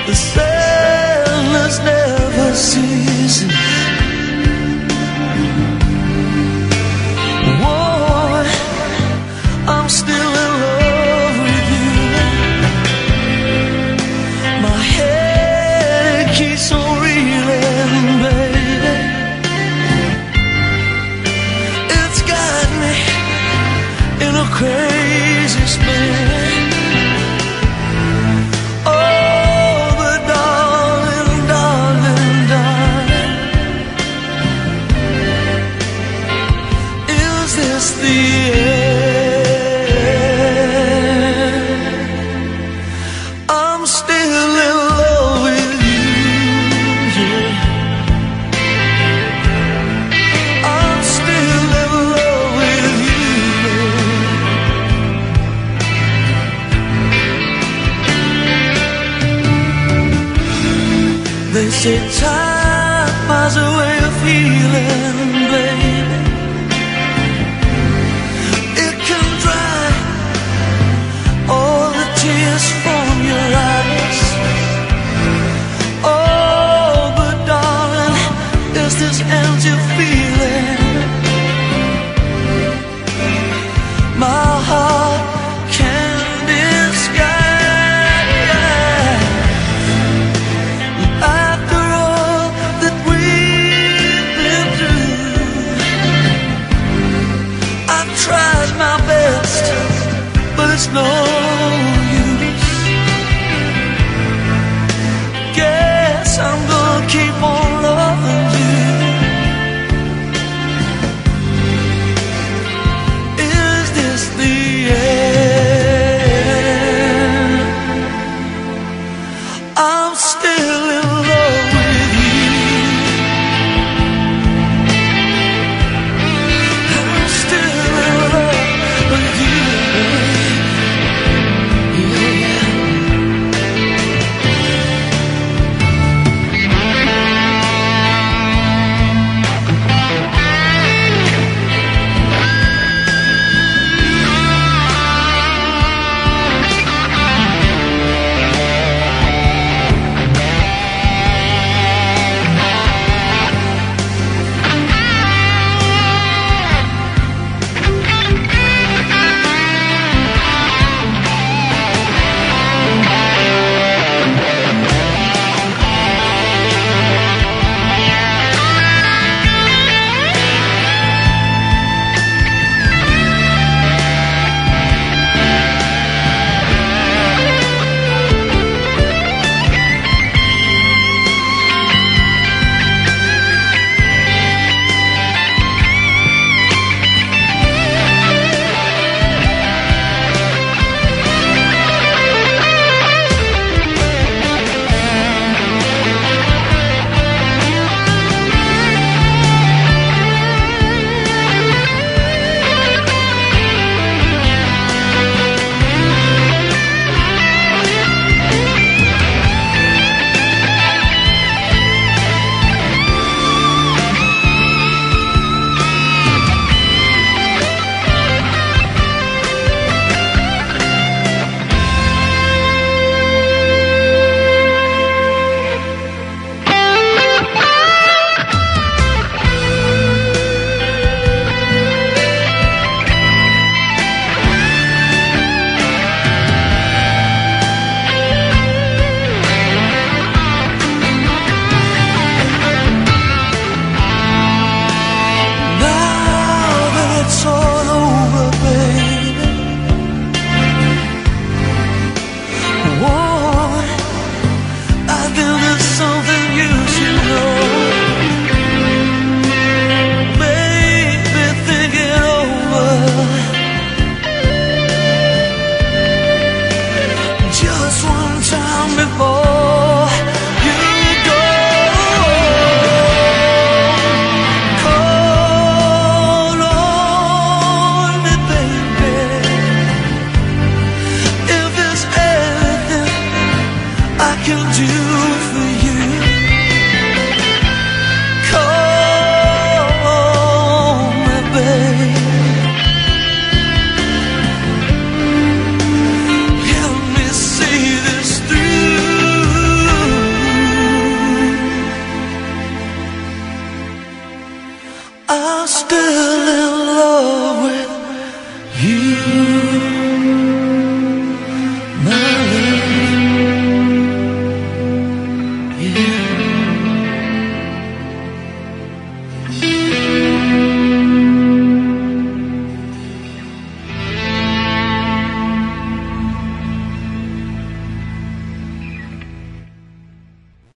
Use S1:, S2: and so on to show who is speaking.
S1: The sadness never ceases. Whoa, I'm still in love with you. My head keeps on reeling, baby. It's got me in a crazy spin. They say time has a way of healing, baby. It can dry all the tears from your eyes. Oh, but darling, there's this empty feeling. My heart can't disguise. But it's no use. Guess I'm gonna keep on loving you. Is this the end? I'm still in love with you. I'm still in love with you. still in love